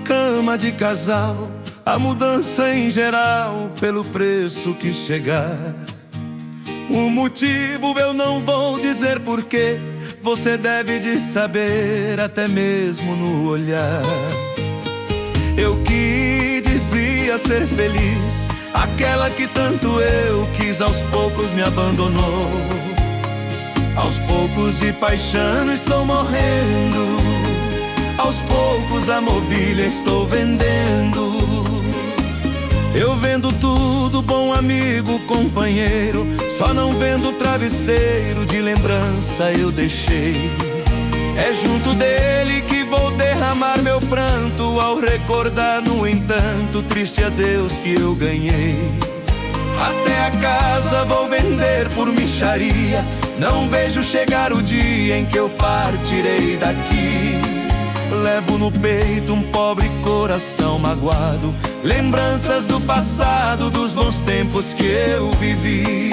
cama de casal, a mudança em geral pelo preço que chegar. O motivo eu não vou dizer porquê, você deve de saber até mesmo no olhar. Eu que dizia ser feliz, aquela que tanto eu quis, aos poucos me abandonou. Aos poucos de paixão estou morrendo, aos poucos a mobília estou vendendo. Eu vendo tudo, bom amigo, companheiro, só não vendo travesseiro de lembrança eu deixei. É junto dele que vou derramar meu pranto, ao recordar, no entanto, triste adeus que eu ganhei. Até a casa vou vender por mixaria, não vejo chegar o dia em que eu partirei daqui. Levo no peito um pobre coração magoado, lembranças do passado, dos bons tempos que eu vivi.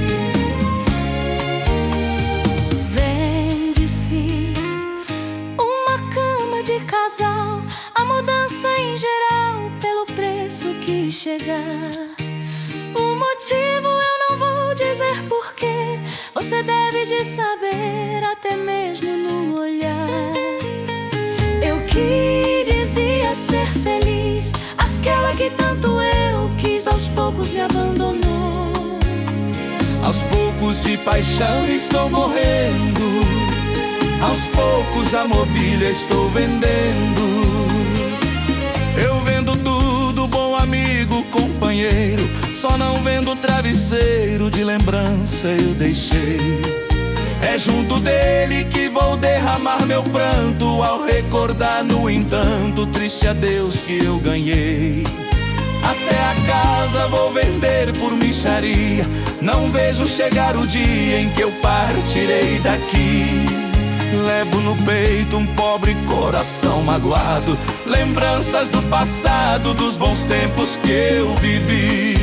Vende-se uma cama de casal, a mudança em geral pelo preço que chegar. O motivo eu não vou dizer porquê, você deve de saber até mesmo no olhar. Eu que dizia ser feliz, aquela que tanto eu quis, aos poucos me abandonou. Aos poucos de paixão estou morrendo, aos poucos a mobília estou vendendo. Eu vendo tudo, bom amigo, companheiro, só não vendo travesseiro de lembrança eu deixei. É junto dele que vou derramar meu pranto, ao recordar, no entanto, triste adeus que eu ganhei. Até a casa vou vender por mixaria, não vejo chegar o dia em que eu partirei daqui. Levo no peito um pobre coração magoado, lembranças do passado, dos bons tempos que eu vivi.